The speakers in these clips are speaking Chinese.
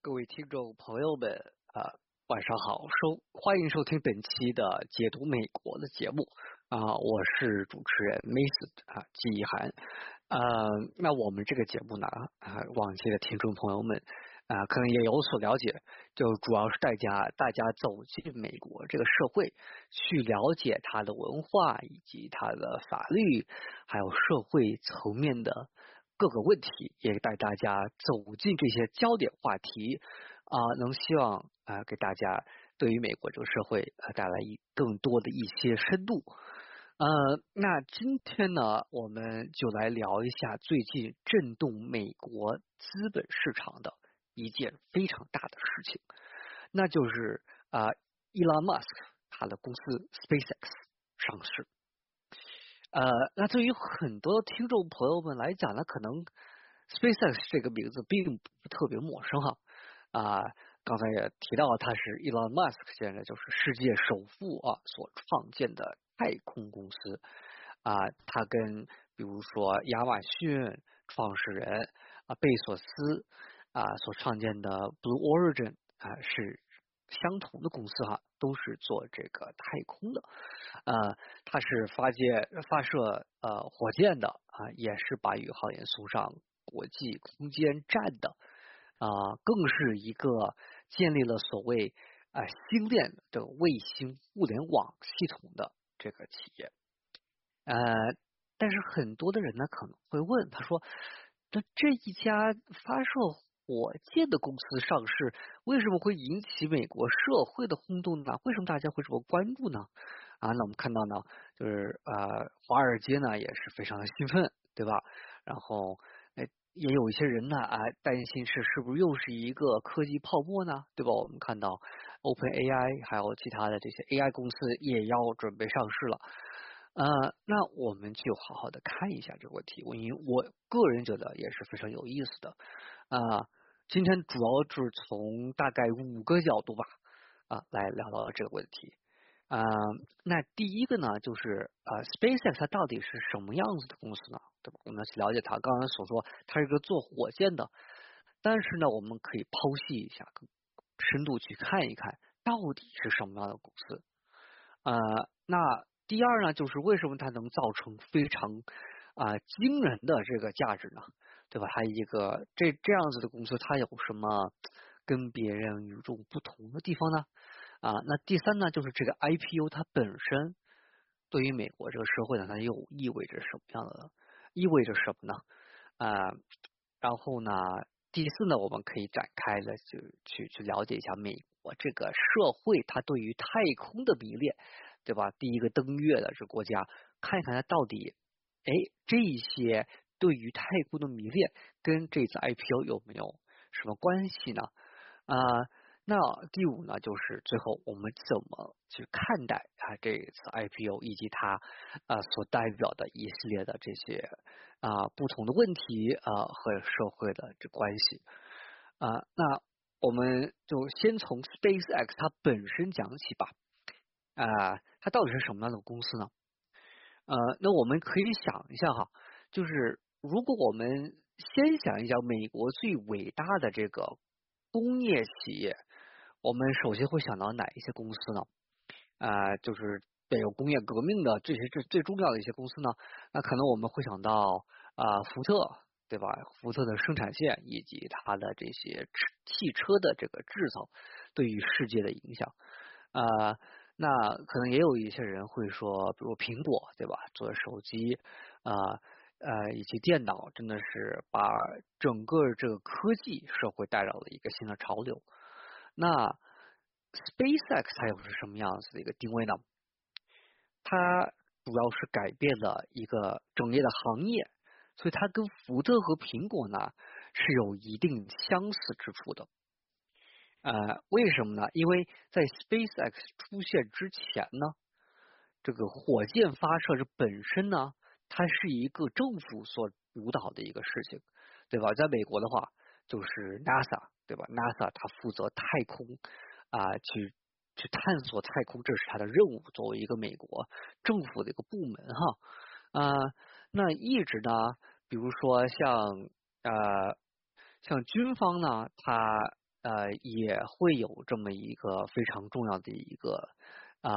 各位听众朋友们晚上好，欢迎收听本期的解读美国的节目我是主持人 Mason 季一涵。那我们这个节目呢往期的听众朋友们可能也有所了解，就主要是大家走进美国这个社会，去了解它的文化以及它的法律，还有社会层面的各个问题，也带大家走进这些焦点话题能希望给大家对于美国这个社会带来更多的一些深度。那今天呢，我们就来聊一下最近震动美国资本市场的一件非常大的事情，那就是Elon Musk 他的公司 SpaceX 上市。那对于很多听众朋友们来讲呢，可能 SpaceX 这个名字并不特别陌生哈。刚才也提到他是 Elon Musk 现在就是世界首富所创建的太空公司他跟比如说亚马逊创始人贝索斯所创建的 Blue Origin 是相同的公司都是做这个太空的。它是发射火箭的也是把宇航员送上国际空间站的更是一个建立了所谓星链的卫星互联网系统的这个企业。但是很多的人呢可能会问，他说这一家发射火箭的公司上市，为什么会引起美国社会的轰动呢？为什么大家会这么关注呢？那我们看到呢，就是华尔街呢也是非常的兴奋，对吧？然后也有一些人呢担心是不是又是一个科技泡沫呢，对吧？我们看到 OpenAI 还有其他的这些 AI 公司也要准备上市了。那我们就好好的看一下这个问题，因为我个人觉得也是非常有意思的。今天主要是从大概5个角度吧来聊到这个问题。那第一个呢，就是SpaceX 它到底是什么样子的公司呢？对吧？我们要去了解它。刚才所说，它是一个做火箭的，但是呢，我们可以剖析一下，更深度去看一看，到底是什么样的公司。那第二呢，就是为什么它能造成非常惊人的这个价值呢？对吧？它一个这样子的公司，它有什么跟别人与众不同的地方呢？那第三呢，就是这个 IPO 它本身对于美国这个社会呢，它又意味着什么呢？然后呢，第四呢，我们可以展开的就去了解一下美国这个社会它对于太空的迷恋，对吧？第一个登月的这国家，看一看它到底这些对于太空的迷恋跟这次 IPO 有没有什么关系呢？那第5呢，就是最后我们怎么去看待这一次 IPO 以及它所代表的一系列的这些不同的问题和社会的这关系。那我们就先从 SpaceX 它本身讲起吧。它到底是什么样的公司呢？那我们可以想一下就是如果我们先想一想美国最伟大的这个工业企业，我们首先会想到哪一些公司呢？就是有工业革命的这最重要的一些公司呢？那可能我们会想到福特，对吧？福特的生产线以及它的这些汽车的这个制造对于世界的影响。那可能也有一些人会说，比如苹果，对吧？做手机以及电脑，真的是把整个这个科技社会带到了一个新的潮流。那 SpaceX 它又是什么样子的一个定位呢？它主要是改变了一个整业的行业，所以它跟福特和苹果呢是有一定相似之处的。为什么呢？因为在 SpaceX 出现之前呢，这个火箭发射这本身呢，它是一个政府所主导的一个事情，对吧？在美国的话，就是 NASA， 对吧 ？NASA 它负责太空去探索太空，这是它的任务，作为一个美国政府的一个部门那一直呢，比如说像军方呢，它也会有这么一个非常重要的一个啊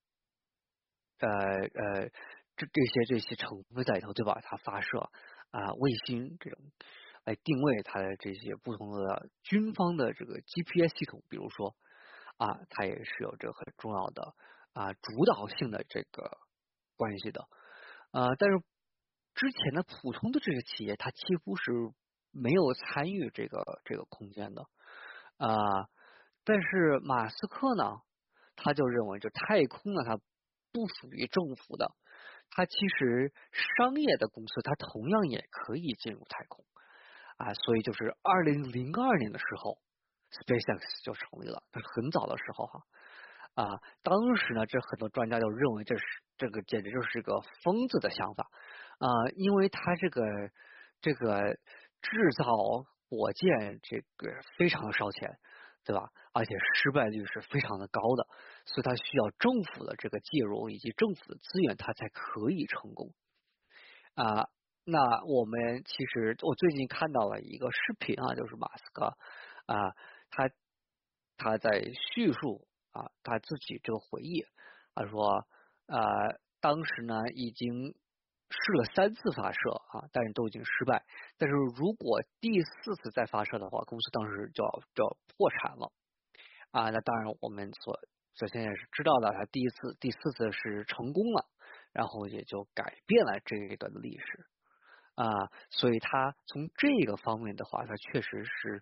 这些成分在里头，对吧？它发射卫星这种来定位它的这些不同的军方的这个 GPS 系统，比如说它也是有这个很重要的主导性的这个关系的但是之前的普通的这个企业，它几乎是没有参与这个空间的但是马斯克呢，他就认为这太空呢，它不属于政府的，它其实商业的公司，它同样也可以进入太空所以就是2002年的时候，SpaceX 就成立了，这是很早的时候当时呢，这很多专家就认为这个简直就是个疯子的想法因为他这个制造火箭这个非常的烧钱，对吧？而且失败率是非常的高的，所以它需要政府的这个介入以及政府的资源，它才可以成功啊。那我最近看到了一个视频就是马斯克他他在叙述他自己这个回忆，他说当时呢已经试了3次发射但是都已经失败，但是如果第4次再发射的话，公司当时就要破产了那当然我们所现在是知道的，他第4次是成功了，然后也就改变了这一段的历史所以他从这个方面的话，他确实是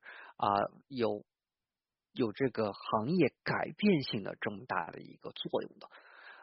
有这个行业改变性的这么大的一个作用的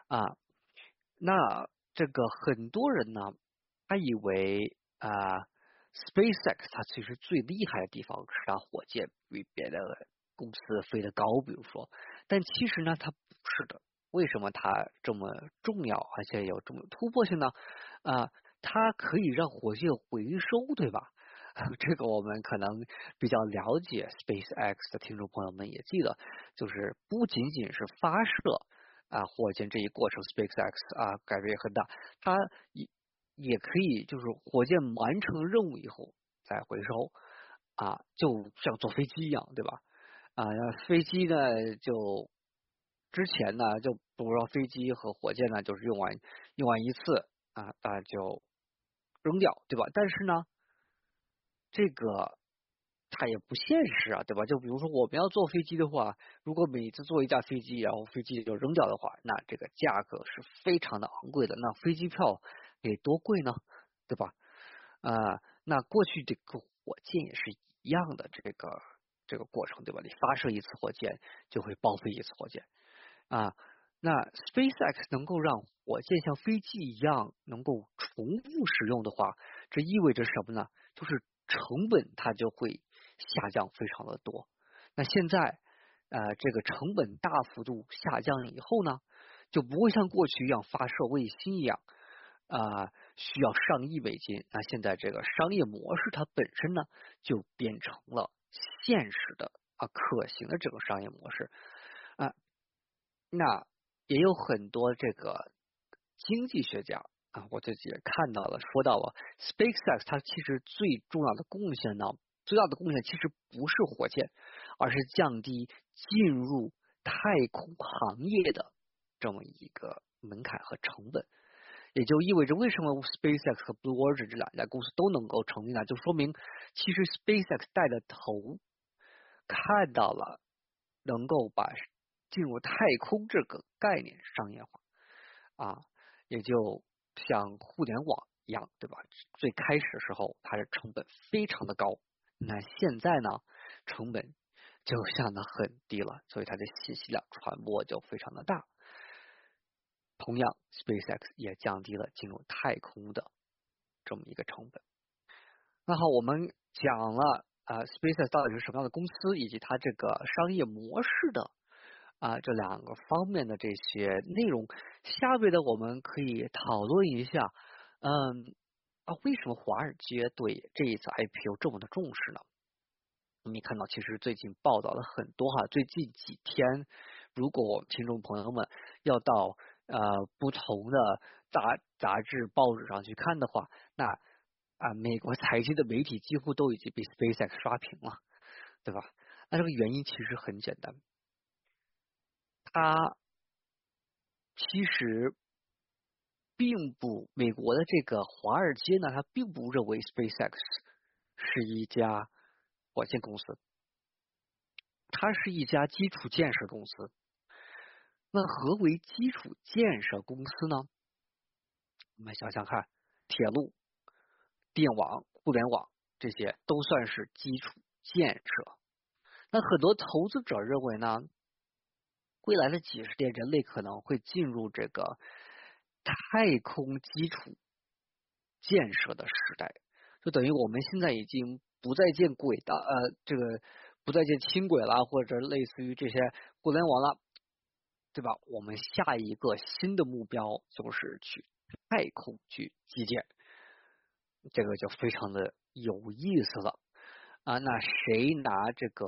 那这个很多人呢，他以为SpaceX 它其实最厉害的地方是它火箭比别的公司飞得高，比如说，但其实呢，它不是的。为什么它这么重要，而且有这么突破性呢？它可以让火箭回收，对吧？这个我们可能比较了解 SpaceX 的听众朋友们也记得，就是不仅仅是发射火箭这一过程，SpaceX 改变也很大，它也可以就是火箭完成任务以后再回收就像坐飞机一样，对吧？飞机呢就之前呢就比如说飞机和火箭呢就是用完一次就扔掉，对吧？但是呢这个它也不现实对吧？就比如说我们要坐飞机的话，如果每次坐一架飞机，然后飞机就扔掉的话，那这个价格是非常的昂贵的。那飞机票得多贵呢？对吧？那过去这个火箭也是一样的这个过程，对吧？你发射一次火箭就会报废一次火箭那 SpaceX 能够让火箭像飞机一样能够重复使用的话，这意味着什么呢？就是成本它就会下降非常的多。那现在这个成本大幅度下降以后呢，就不会像过去一样发射卫星一样需要上亿美金。那现在这个商业模式它本身呢，就变成了现实的可行的这种商业模式那也有很多这个经济学家我自己也看到了，说到了 SpaceX 它其实最重要的贡献呢，最大的贡献其实不是火箭，而是降低进入太空行业的这么一个门槛和成本。也就意味着为什么 SpaceX 和 Blue Origin 这2家公司都能够成立呢？就说明其实 SpaceX 带的头看到了能够把进入太空这个概念商业化也就像互联网一样，对吧？最开始的时候它的成本非常的高，那现在呢成本就降得很低了，所以它的信息量传播就非常的大。同样 SpaceX 也降低了进入太空的这么一个成本。那好，我们讲了SpaceX 到底是什么样的公司，以及它这个商业模式的这2个方面的这些内容。下面的我们可以讨论一下为什么华尔街对这一次 IPO 这么的重视呢？你看到其实最近报道了很多最近几天，如果我们听众朋友们要到不同的杂志报纸上去看的话，那美国财经的媒体几乎都已经被 SpaceX 刷屏了，对吧？ 那这个原因其实很简单，它其实美国的这个华尔街呢，它并不认为 SpaceX 是一家火箭公司，它是一家基础建设公司。那何为基础建设公司呢？我们想想看，铁路、电网、互联网这些都算是基础建设。那很多投资者认为呢，未来的几十年，人类可能会进入这个太空基础建设的时代，就等于我们现在已经不再建轨道，这个不再建轻轨了，或者类似于这些互联网了，对吧？我们下一个新的目标就是去太空去基建，这个就非常的有意思了啊。那谁拿这个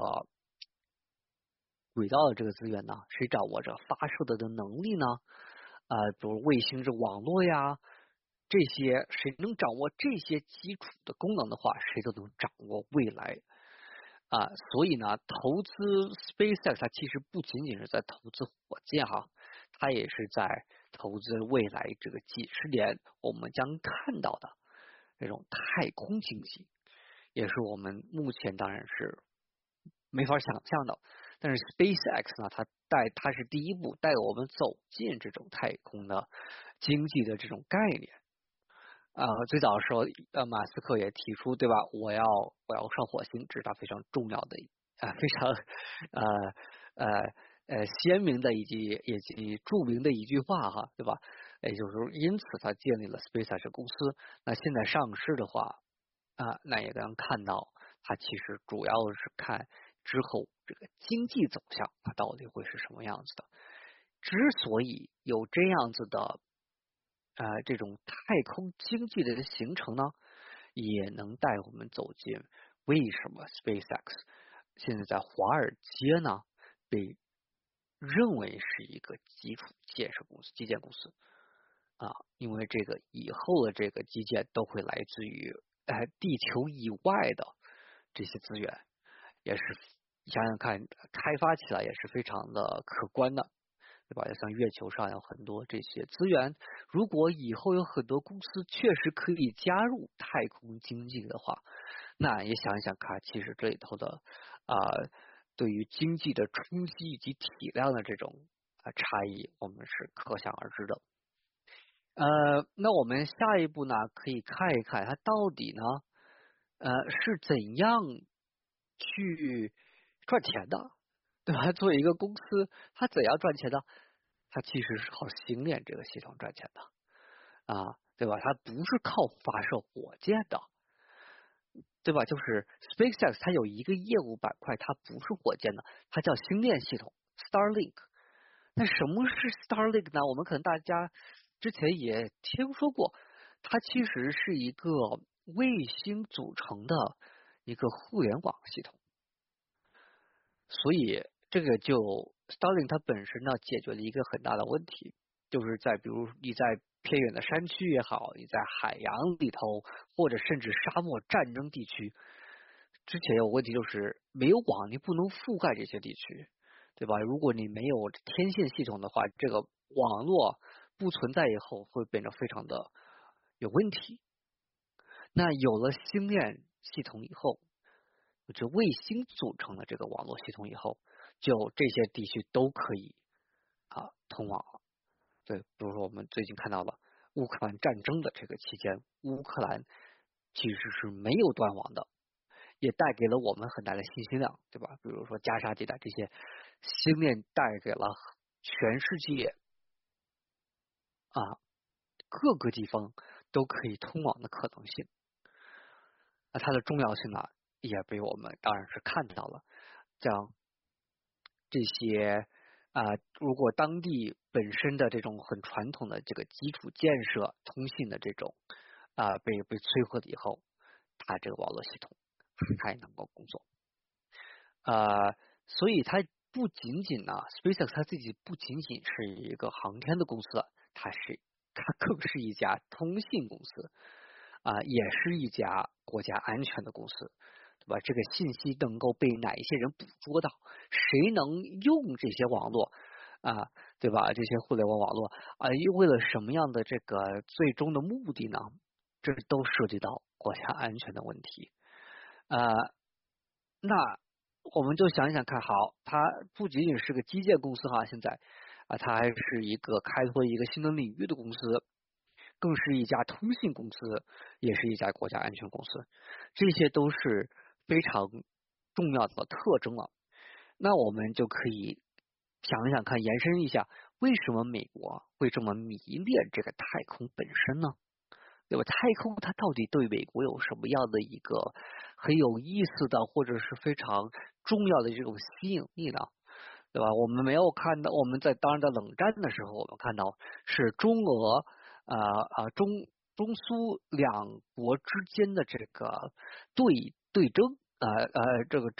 轨道的这个资源呢？谁掌握着发射的能力呢？比如卫星这网络呀，这些谁能掌握这些基础的功能的话，谁都能掌握未来啊。所以呢，投资 SpaceX 它其实不仅仅是在投资火箭哈，它也是在投资未来这个几十年我们将看到的这种太空经济，也是我们目前当然是没法想象的。但是 SpaceX 呢，它是第一步带我们走进这种太空的经济的这种概念。最早的时候，马斯克也提出，对吧？我要上火星，这是他非常重要的非常呃鲜明的以及著名的一句话哈，对吧？也就是说，因此他建立了 SpaceX 公司。那现在上市的话那也能看到，它其实主要是看之后这个经济走向，它到底会是什么样子的。之所以有这样子的这种太空经济的形成呢，也能带我们走进为什么 SpaceX 现在在华尔街呢被认为是一个基础建设公司、基建公司因为这个以后的这个基建都会来自于地球以外的这些资源，也是想想看，开发起来也是非常的可观的。对吧？像月球上有很多这些资源，如果以后有很多公司确实可以加入太空经济的话，那也想一想看，其实这里头的对于经济的冲击以及体量的这种差异，我们是可想而知的。那我们下一步呢，可以看一看它到底呢，是怎样去赚钱的，对吧？作为一个公司，它怎样赚钱呢？它其实是靠星链这个系统赚钱的对吧？它不是靠发射火箭的，对吧？就是 SpaceX 它有一个业务板块，它不是火箭的，它叫星链系统 Starlink。那什么是 Starlink 呢？我们可能大家之前也听说过，它其实是一个卫星组成的一个互联网系统。所以这个就 Starlink 它本身呢解决了一个很大的问题，就是比如你在偏远的山区也好，你在海洋里头，或者甚至沙漠战争地区，之前有问题就是没有网，你不能覆盖这些地区，对吧？如果你没有天线系统的话，这个网络不存在以后会变得非常的有问题。那有了星链系统以后，就卫星组成的这个网络系统以后，就这些地区都可以通网了。对，比如说我们最近看到了乌克兰战争的这个期间，乌克兰其实是没有断网的，也带给了我们很大的信息量，对吧？比如说加沙地带这些星链带给了全世界各个地方都可以通网的可能性。那它的重要性呢，也被我们当然是看到了。像这些如果当地本身的这种很传统的这个基础建设、通信的这种被摧毁了以后，它这个网络系统还能够工作。所以它不仅仅呢，SpaceX 它自己不仅仅是一个航天的公司，它更是一家通信公司也是一家国家安全的公司， 对吧？这个信息能够被哪一些人捕捉到？谁能用这些网络啊，对吧？这些互联网网络啊，又为了什么样的这个最终的目的呢？这都涉及到国家安全的问题。那我们就想一想看，好，它不仅仅是个基建公司哈，现在它还是一个开拓一个新的领域的公司，更是一家通信公司，也是一家国家安全公司，这些都是非常重要的特征了。那我们就可以想一想看，延伸一下，为什么美国会这么迷恋这个太空本身呢？对吧？太空它到底对美国有什么样的一个很有意思的，或者是非常重要的这种吸引力呢？对吧？我们没有看到，我们当然在冷战的时候，我们看到是中俄中苏两国之间的这个对争这个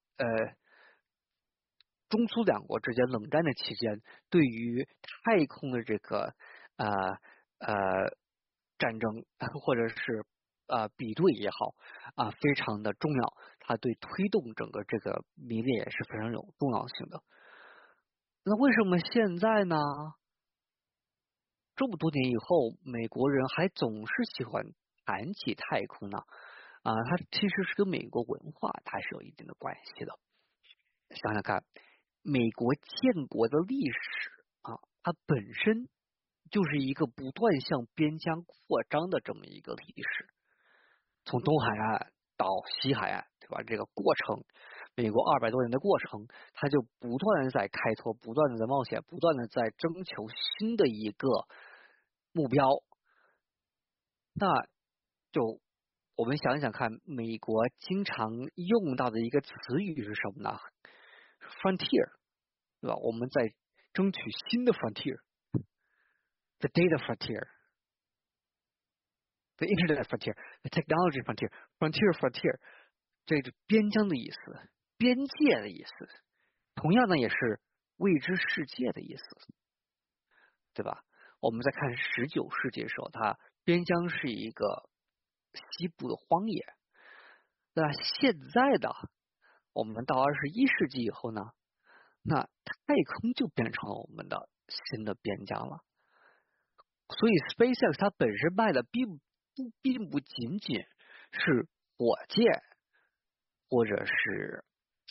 中苏两国之间冷战的期间，对于太空的这个呃呃战争或者是比对也好非常的重要，它对推动整个这个迷恋也是非常有重要性的。那为什么现在呢？这么多年以后，美国人还总是喜欢谈起太空呢？它其实是跟美国文化它是有一定的关系的。想想看，美国建国的历史它本身就是一个不断向边疆扩张的这么一个历史，从东海岸到西海岸，对吧？这个过程，美国200多年的过程，它就不断的在开拓，不断的在冒险，不断的在征求新的一个目标。那就我们想一想看，美国经常用到的一个词语是什么呢？Frontier， 对吧？我们在争取新的 frontier，the data frontier，the internet frontier，the technology frontier，frontier，这个边疆的意思，边界的意思，同样呢也是未知世界的意思，对吧？我们在看19世纪的时候，它边疆是一个西部的荒野。那现在的我们到21世纪以后呢，那太空就变成了我们的新的边疆了。所以 SpaceX 它本身卖的并不仅仅是火箭，或者是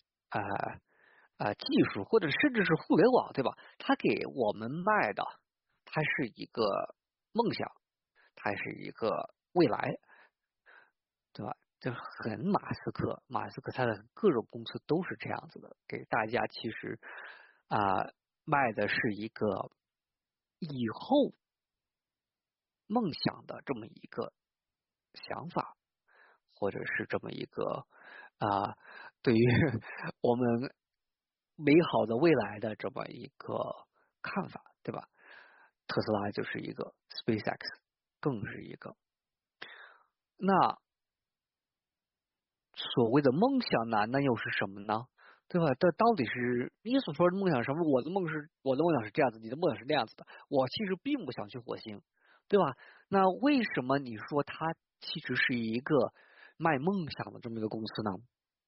技术，或者甚至是互联网，对吧？它给我们卖的，它是一个梦想，它是一个未来，对吧？就很马斯克他的各种公司都是这样子的，给大家其实卖的是一个以后梦想的这么一个想法，或者是这么一个对于我们美好的未来的这么一个看法，对吧？特斯拉就是一个 SpaceX 更是一个。那所谓的梦想呢，那又是什么呢？对吧？这到底是你所说的梦想什么？我的梦想是这样子，你的梦想是那样子的。我其实并不想去火星，对吧？那为什么你说它其实是一个卖梦想的这么一个公司呢？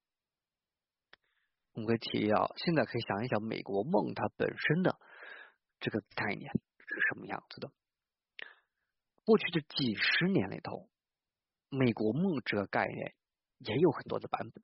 我们可以提现在可以想一想美国梦它本身的这个概念是什么样子的。过去的几十年里头，美国梦这个概念也有很多的版本。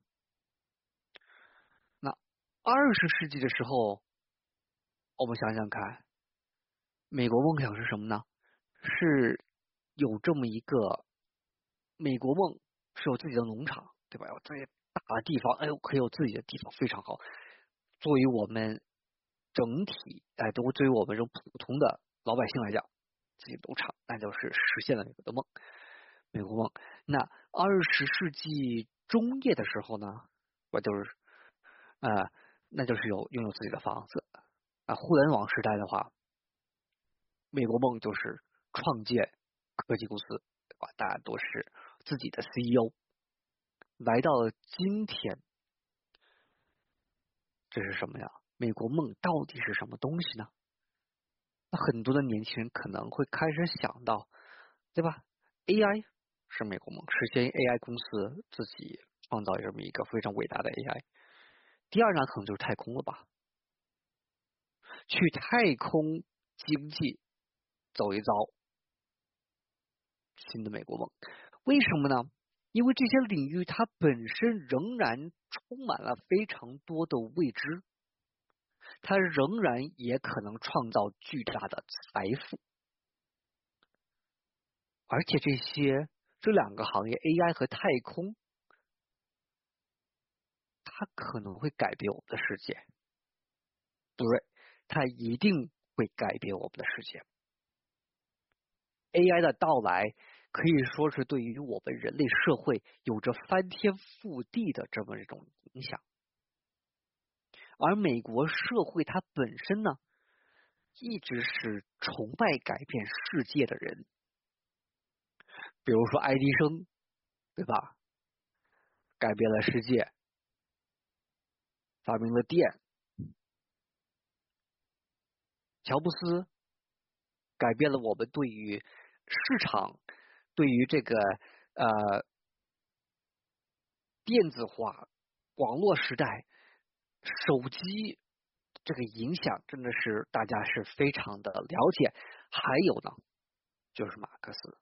那20世纪的时候，我们想想看，美国梦想是什么呢？是有这么一个美国梦，是有自己的农场，对吧？有这些大的地方，哎呦，可以有自己的地方，非常好。作为我们整体，作为我们这种普通的老百姓来讲，自己的农场，那就是实现了美国的梦，美国梦。那20世纪中叶的时候呢，我就是那就是拥有自己的房子互联网时代的话，美国梦就是创建科技公司，对吧？大家都是自己的 CEO。来到了今天，这是什么呀？美国梦到底是什么东西呢？那很多的年轻人可能会开始想到，对吧？AI 是美国梦，实现 AI 公司自己创造这么一个非常伟大的 AI。第二呢，可能就是太空了吧，去太空经济走一遭，新的美国梦。为什么呢？因为这些领域它本身仍然充满了非常多的未知，它仍然也可能创造巨大的财富，而且这两个行业 AI 和太空，它可能会改变我们的世界，对，它一定会改变我们的世界。AI 的到来可以说是对于我们人类社会有着翻天覆地的这么一种影响，而美国社会它本身呢，一直是崇拜改变世界的人，比如说爱迪生，对吧？改变了世界，发明了电；乔布斯改变了我们对于市场，对于这个电子化、网络时代、手机这个影响，真的是大家是非常的了解。还有呢，就是马斯克，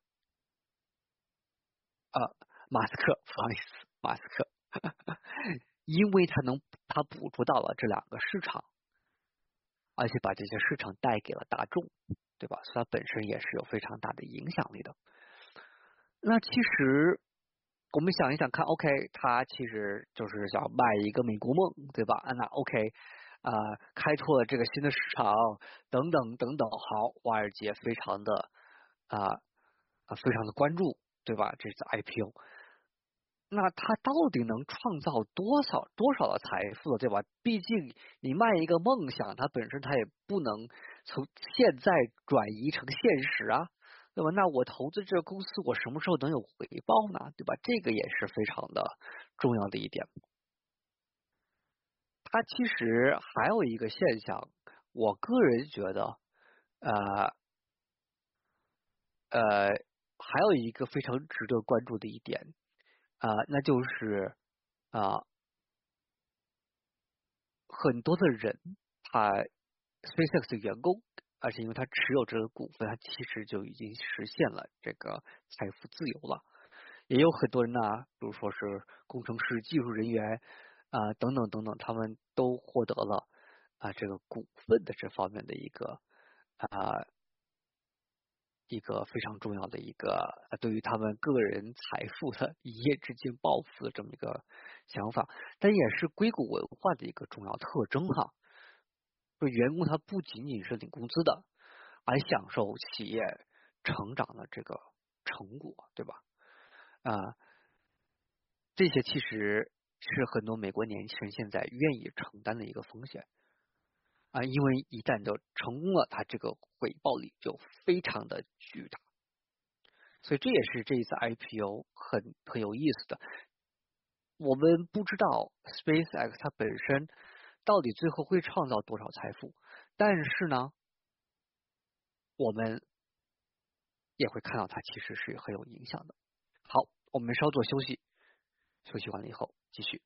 不好意思，马斯克，因为他捕捉到了这两个市场，而且把这些市场带给了大众，对吧？所以它本身也是有非常大的影响力的。那其实我们想一想看 ，OK， 他其实就是想卖一个美国梦，对吧？那 OK， 开拓了这个新的市场，等等等等。好，华尔街非常的非常的关注，对吧？这次 IPO， 那他到底能创造多少的财富，对吧？毕竟你卖一个梦想，它本身它也不能从现在转移成现实啊。对吧？那我投资这个公司，我什么时候能有回报呢？对吧？这个也是非常的重要的一点。它其实还有一个现象，我个人觉得，还有一个非常值得关注的一点，那就是很多的人，他 SpaceX 的员工。而且因为他持有这个股份，他其实就已经实现了这个财富自由了。也有很多人呢，比如说是工程师、技术人员等等等等，他们都获得了这个股份的这方面的一个非常重要的一个对于他们个人财富的一夜之间暴富的这么一个想法，但也是硅谷文化的一个重要特征哈。就员工他不仅仅是领工资的，而享受企业成长的这个成果，对吧？这些其实是很多美国年轻人现在愿意承担的一个风险因为一旦就成功了，他这个回报率就非常的巨大，所以这也是这一次 IPO 很有意思的。我们不知道 SpaceX 它本身到底最后会创造多少财富，但是呢，我们也会看到它其实是很有影响的。好，我们稍作休息，休息完了以后继续。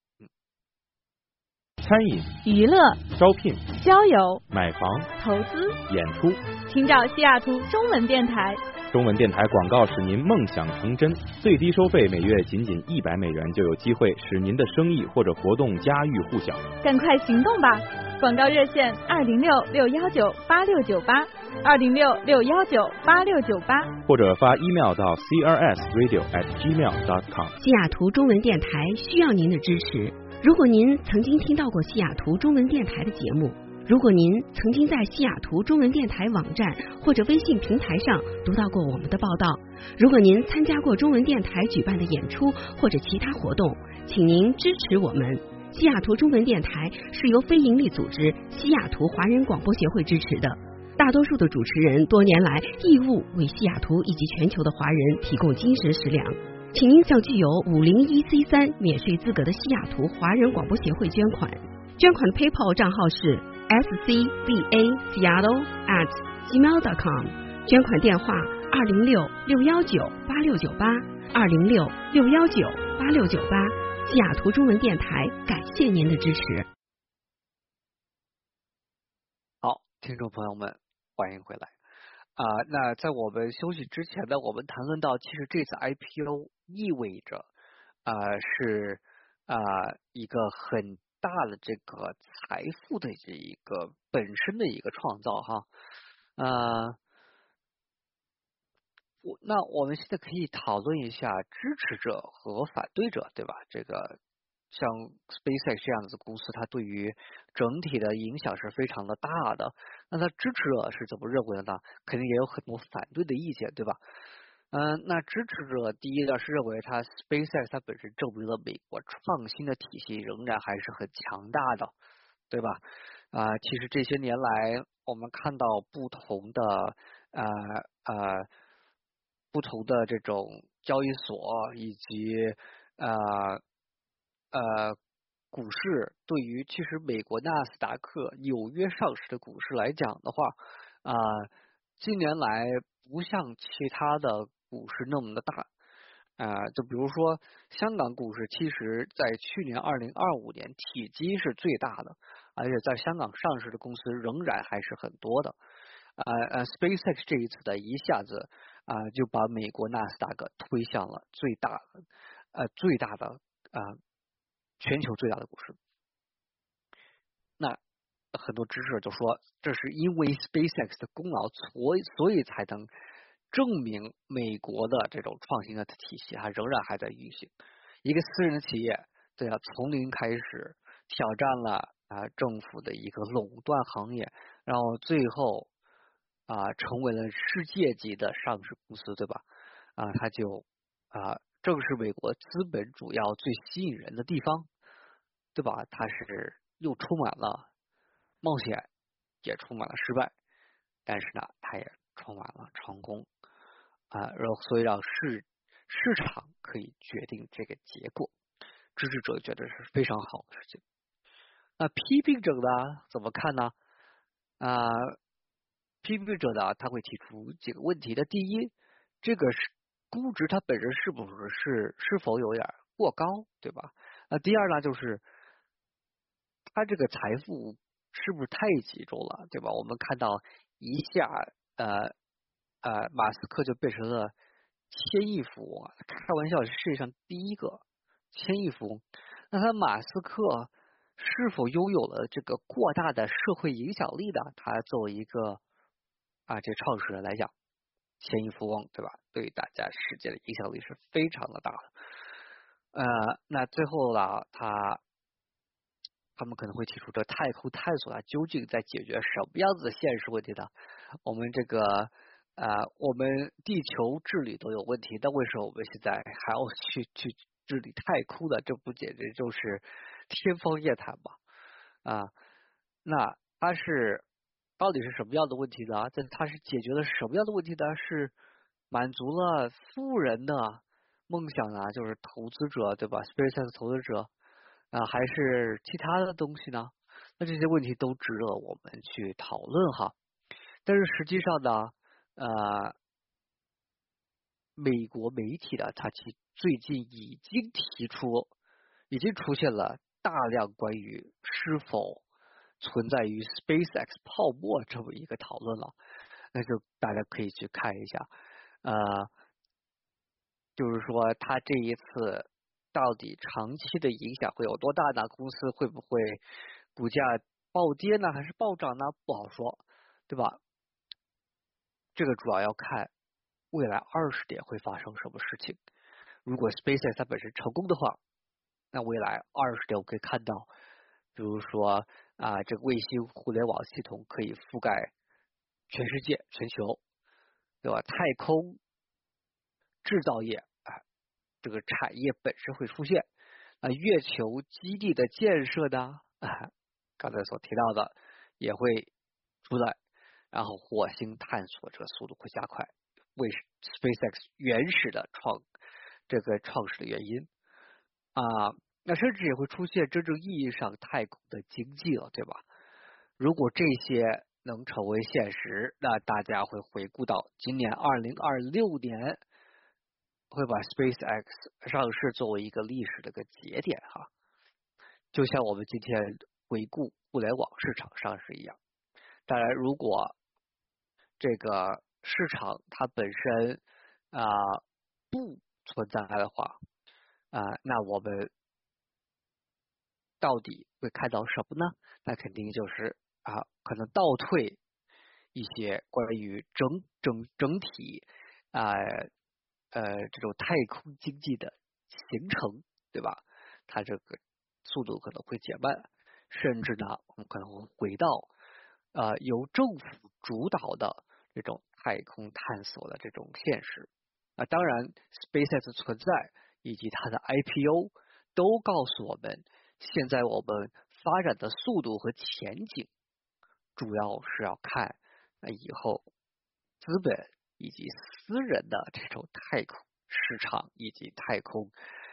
餐饮、 娱乐、 招聘、 交友、 买房、 投资、 演出， 请找西雅图中文电台。 中文电台广告使您梦想成真，最低收费每月仅$100就有机会使您的生意或者活动家喻户晓。 赶快行动吧！广告热线206-619-8698，206-619-8698， 或者发 email 到 crsradio@gmail.com。 西雅图中文电台需要您的支持。如果您曾经听到过西雅图中文电台的节目，如果您曾经在西雅图中文电台网站或者微信平台上读到过我们的报道，如果您参加过中文电台举办的演出或者其他活动，请您支持我们。西雅图中文电台是由非营利组织西雅图华人广播协会支持的，大多数的主持人多年来义务为西雅图以及全球的华人提供精神食粮。请您向具有501C3免税资格的西雅图华人广播协会捐款，捐款的 PayPal 账号是 scbaseattle@gmail.com， 捐款电话206-619-8698，206-619-8698。 西雅图中文电台感谢您的支持。 好，听众朋友们，欢迎回来。那在我们休息之前呢，我们谈论到，其实这次 IPO 意味着是一个很大的这个财富的这一个本身的一个创造哈。那我们现在可以讨论一下支持者和反对者，对吧？这个像 SpaceX 这样子的公司，它对于整体的影响是非常的大的。那它支持者是怎么认为的呢？肯定也有很多反对的意见，对吧？那支持者第一呢是认为它 SpaceX 它本身证明了美国创新的体系仍然还是很强大的，对吧？其实这些年来我们看到不同的这种交易所以及股市，对于其实美国纳斯达克、纽约上市的股市来讲的话，近年来不像其他的股市那么的大。就比如说香港股市，其实在去年2025年体积是最大的，而且在香港上市的公司仍然还是很多的。SpaceX 这一次的一下子就把美国纳斯达克推向了最大的全球最大的股市。那很多支持者就说，这是因为 SpaceX 的功劳，所以才能证明美国的这种创新的体系它仍然还在运行。一个私人的企业，对啊，从零开始挑战了政府的一个垄断行业，然后最后成为了世界级的上市公司，对吧？它就正是美国资本主要最吸引人的地方，对吧？它是又充满了冒险，也充满了失败，但是呢，它也充满了成功然后所以让市场可以决定这个结果，支持者觉得是非常好的事情。那批评者呢怎么看呢？批评者呢，他会提出几个问题的。第一，这个估值它本身是否有点过高，对吧？第二呢，就是它这个财富是不是太集中了，对吧？我们看到一下马斯克就变成了千亿富翁，开玩笑，是世界上第一个千亿富翁。那他马斯克是否拥有了这个过大的社会影响力呢？他作为一个这创始人来讲，千亿富翁，对吧？对大家世界的影响力是非常的大的。那最后呢，他们可能会提出，这太空探索究竟在解决什么样子的现实问题呢？我们这个我们地球治理都有问题，那为什么我们现在还要去治理太空呢？这不简直就是天方夜谭吗？那它到底是什么样的问题呢？它是解决了什么样的问题呢？是满足了富人的梦想呢？就是投资者，对吧 ？SpaceX 投资者还是其他的东西呢？那这些问题都值得我们去讨论哈。但是实际上呢，美国媒体呢，它最近已经出现了大量关于是否存在于 SpaceX 泡沫这么一个讨论了。那就大家可以去看一下，就是说它这一次到底长期的影响会有多大呢？公司会不会股价暴跌呢，还是暴涨呢？不好说，对吧？这个主要要看未来20年会发生什么事情。如果 SpaceX 它本身成功的话，那未来20年我可以看到，比如说这个卫星互联网系统可以覆盖全世界、全球，对吧？太空制造业这个产业本身会出现。月球基地的建设呢，刚才所提到的也会出来。然后火星探索这个速度会加快，为 SpaceX 原始的创始的原因那甚至也会出现真正意义上太空的经济了，对吧？如果这些能成为现实，那大家会回顾到今年2026年， 会把 SpaceX 上市作为一个历史的个节点哈，就像我们今天回顾互联网市场上市一样。当然，如果这个市场它本身不存在的话那我们到底会看到什么呢？那肯定就是可能倒退一些关于整体这种太空经济的形成，对吧？它这个速度可能会减慢，甚至呢，我们可能会回到由政府主导的这种太空探索的这种现实当然 SpaceX 存在以及它的 IPO 都告诉我们，现在我们发展的速度和前景，主要是要看以后资本以及私人的这种太空市场以及太空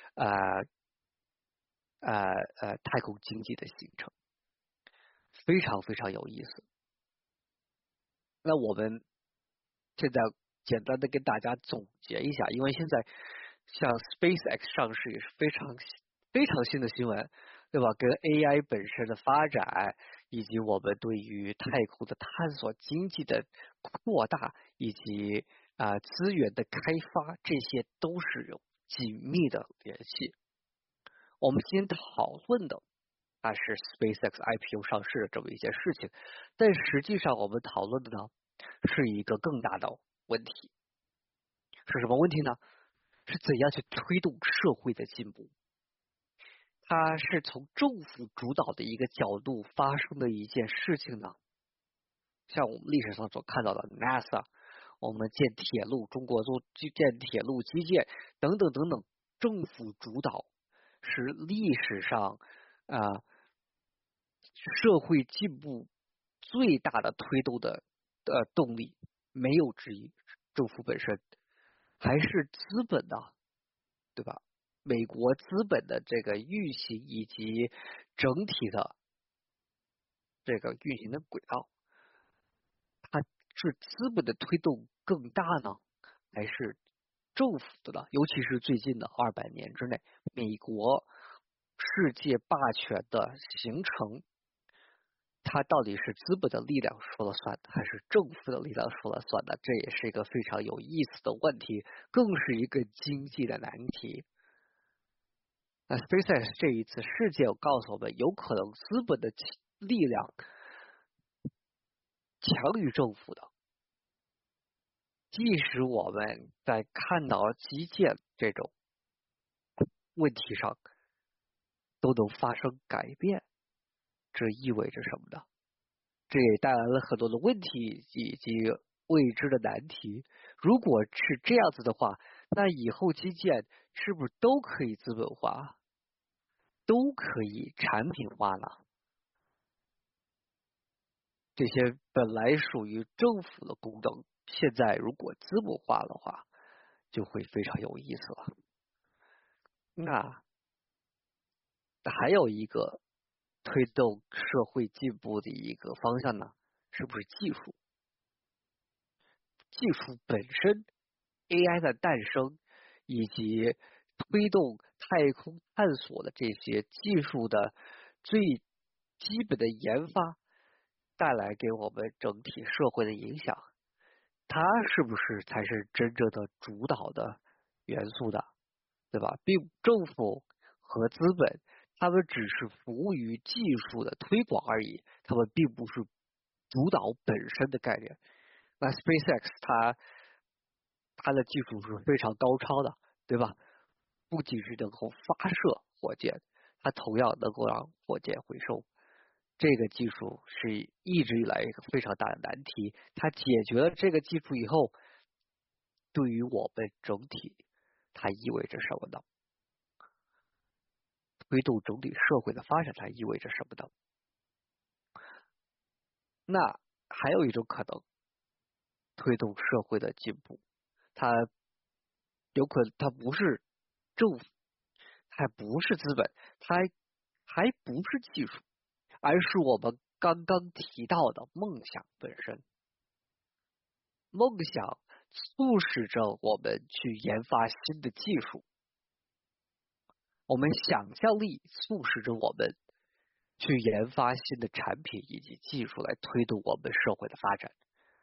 太空经济的形成，非常非常有意思。那我们现在简单的跟大家总结一下，因为现在像 SpaceX 上市也是非常非常新的新闻，对吧？跟 AI 本身的发展，以及我们对于太空的探索经济的扩大，以及资源的开发，这些都是有紧密的联系。我们今天讨论的是 SpaceX IPO 上市的这么一件事情，但实际上我们讨论的呢是一个更大的问题，是什么问题呢？是怎样去推动社会的进步？它是从政府主导的一个角度发生的一件事情呢？像我们历史上所看到的 NASA， 我们建铁路，中国建铁路基建等等等等，政府主导是历史上社会进步最大的推动的动力，没有之一。政府本身还是资本的，对吧？美国资本的这个运行以及整体的这个运行的轨道，它是资本的推动更大呢，还是政府的呢？尤其是最近的200年之内，美国世界霸权的形成，它到底是资本的力量说了算，还是政府的力量说了算的？这也是一个非常有意思的问题，更是一个经济的难题。那 SpaceX 这一次事件告诉我们，有可能资本的力量强于政府的，即使我们在看到基建这种问题上都能发生改变，这意味着什么呢？这也带来了很多的问题以及未知的难题。如果是这样子的话，那以后基建是不是都可以资本化，都可以产品化呢？这些本来属于政府的功能，现在如果资本化的话，就会非常有意思了。那还有一个推动社会进步的一个方向呢，是不是技术？技术本身 AI 的诞生以及推动太空探索的这些技术的最基本的研发，带来给我们整体社会的影响，它是不是才是真正的主导的元素的，对吧？政府和资本他们只是服务于技术的推广而已，他们并不是主导本身的概念。那 SpaceX 它的技术是非常高超的，对吧？不仅是能够发射火箭，它同样能够让火箭回收。这个技术是一直以来一个非常大的难题，它解决了这个技术以后，对于我们整体它意味着什么呢？推动整体社会的发展它意味着什么呢？那还有一种可能推动社会的进步，它有可能它不是政府，它不是资本，它还不是技术，而是我们刚刚提到的梦想本身。梦想促使着我们去研发新的技术，我们想象力促使着我们去研发新的产品以及技术来推动我们社会的发展。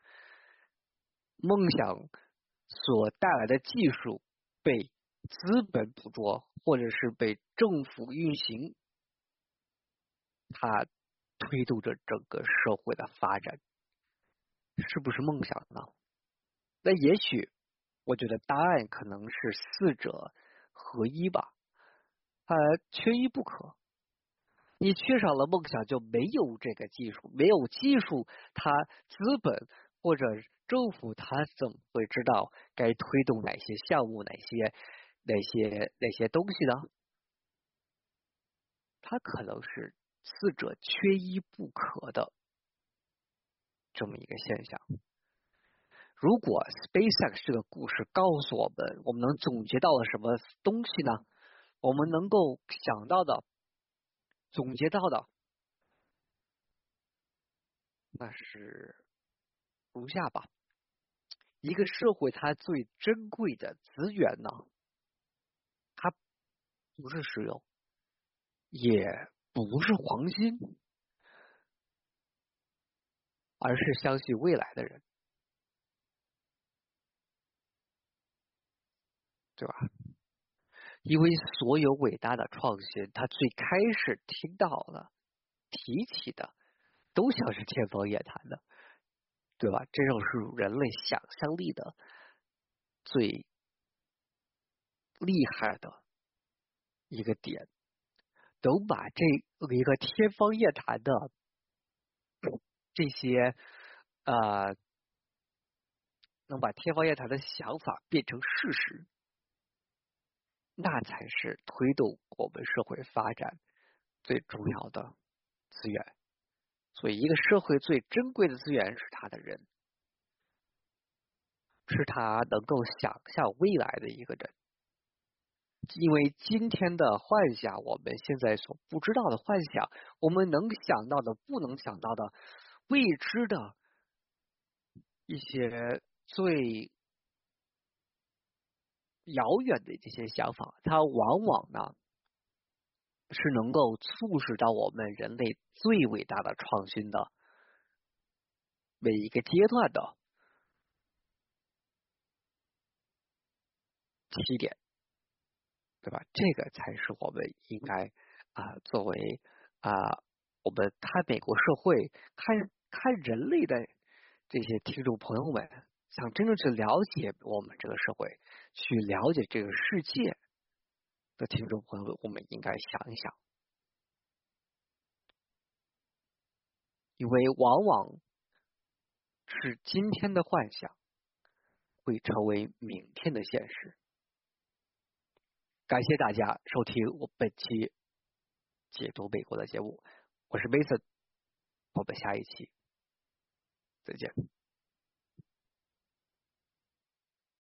梦想所带来的技术被资本捕捉，或者是被政府运行，它推动着整个社会的发展，是不是梦想呢？那也许我觉得答案可能是四者合一吧，缺一不可。你缺少了梦想，就没有这个技术，没有技术，它资本或者政府它怎么会知道该推动哪些项目，哪些东西呢？它可能是四者缺一不可的这么一个现象。如果 SpaceX 这个故事告诉我们，我们能总结到了什么东西呢？我们能够想到的、总结到的，那是如下吧。一个社会它最珍贵的资源呢，它不是石油，也不是黄金，而是相信未来的人，对吧？因为所有伟大的创新，它最开始听到的、提起的，都像是天方夜谭的，对吧？这种是人类想象力的最厉害的一个点，能把这一个天方夜谭的这些能把天方夜谭的想法变成事实，那才是推动我们社会发展最重要的资源。所以一个社会最珍贵的资源是他的人，是他能够想象未来的一个人。因为今天的幻想，我们现在所不知道的幻想，我们能想到的、不能想到的、未知的一些最遥远的这些想法，它往往呢是能够促使到我们人类最伟大的创新的每一个阶段的起点，对吧？这个才是我们应该作为我们看美国社会、看人类的这些听众朋友们，想真正去了解我们这个社会，去了解这个世界的听众朋友们，我们应该想一想，因为往往是今天的幻想会成为明天的现实。感谢大家收听我本期解读美国的节目，我是 Mason，我们下一期再见。